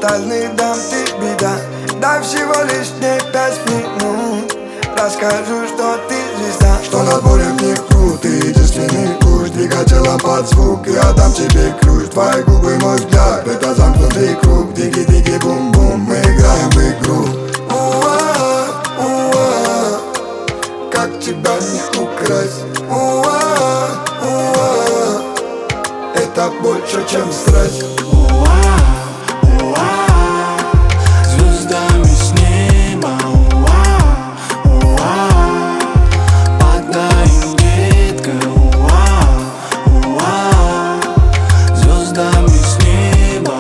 остальных дам ты беда. Дай всего лишь мне 5 минут, расскажу, что ты звезда, что нас будет не круто, единственный путь. Двигателя под звук, я дам тебе ключ. Твои губы, мой взгляд, это замкнутый круг. Диги-диги, бум-бум, мы играем в игру. Уа, уа, как тебя не украсть? Уа, уа, это больше, чем страсть. Звездами с неба, падаем, детка, звездами с неба,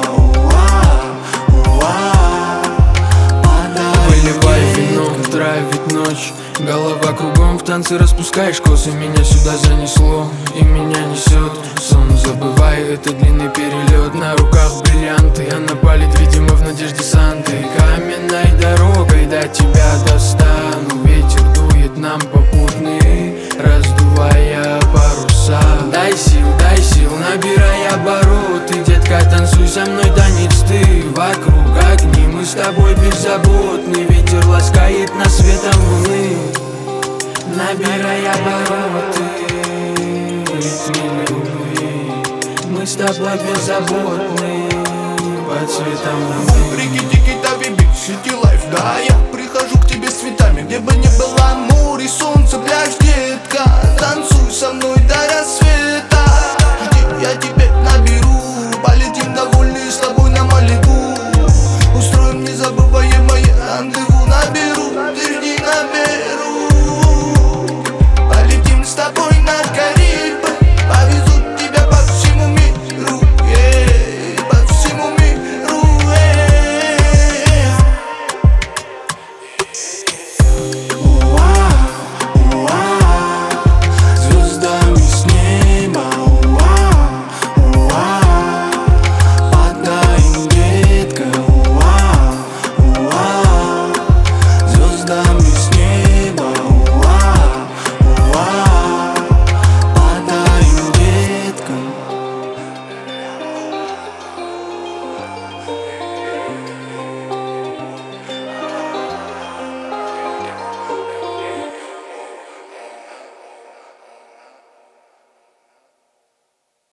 падаем. Выливай вино, травит ночь, голова кругом, в танце распускаешь косы. Меня сюда занесло и меня несет. Сон забывай, это длинный перелет. На руках бриллианты, а на палец, видимо, в надежде Санты. Каменной дорогой до тебя достану. Ветер дует нам попутный, раздувая паруса. Дай сил, набирай обороты. Детка, танцуй со мной танец ты. Вокруг огни, мы с тобой беззаботны. Ветер ласкает нас светом луны. Набирай обороты, ритме любви. Мы с тобой беззаботны, под светом луны. Рики-тики-тави-бит, сити лайф, да, я прихожу к тебе с цветами. Где бы ни было море, солнце, пляж, детка. Танцуй со мной до рассвета. Жди, я тебя